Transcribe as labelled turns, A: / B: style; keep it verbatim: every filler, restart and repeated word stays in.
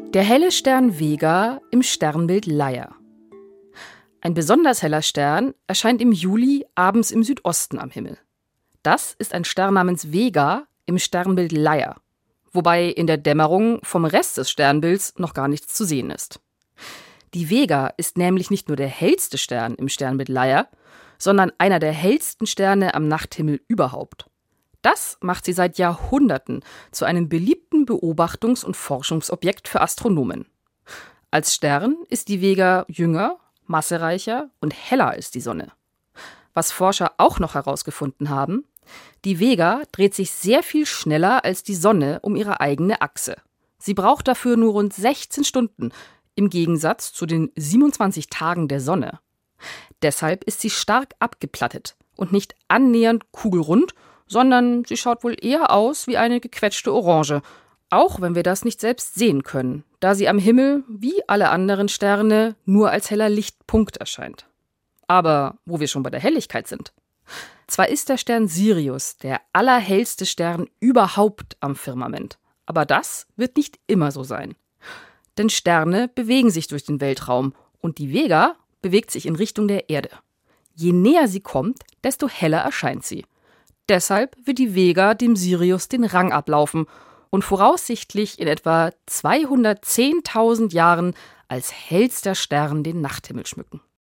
A: Der helle Stern Vega im Sternbild Leier. Ein besonders heller Stern erscheint im Juli abends im Südosten am Himmel. Das ist ein Stern namens Vega im Sternbild Leier, wobei in der Dämmerung vom Rest des Sternbilds noch gar nichts zu sehen ist. Die Vega ist nämlich nicht nur der hellste Stern im Sternbild Leier, sondern einer der hellsten Sterne am Nachthimmel überhaupt. Das macht sie seit Jahrhunderten zu einem beliebten Beobachtungs- und Forschungsobjekt für Astronomen. Als Stern ist die Vega jünger, massereicher und heller als die Sonne. Was Forscher auch noch herausgefunden haben: Die Vega dreht sich sehr viel schneller als die Sonne um ihre eigene Achse. Sie braucht dafür nur rund sechzehn Stunden, im Gegensatz zu den siebenundzwanzig Tagen der Sonne. Deshalb ist sie stark abgeplattet und nicht annähernd kugelrund, sondern sie schaut wohl eher aus wie eine gequetschte Orange, auch wenn wir das nicht selbst sehen können, da sie am Himmel, wie alle anderen Sterne, nur als heller Lichtpunkt erscheint. Aber wo wir schon bei der Helligkeit sind. Zwar ist der Stern Sirius der allerhellste Stern überhaupt am Firmament, aber das wird nicht immer so sein. Denn Sterne bewegen sich durch den Weltraum und die Vega bewegt sich in Richtung der Erde. Je näher sie kommt, desto heller erscheint sie. Deshalb wird die Vega dem Sirius den Rang ablaufen und voraussichtlich in etwa zweihundertzehntausend Jahren als hellster Stern den Nachthimmel schmücken.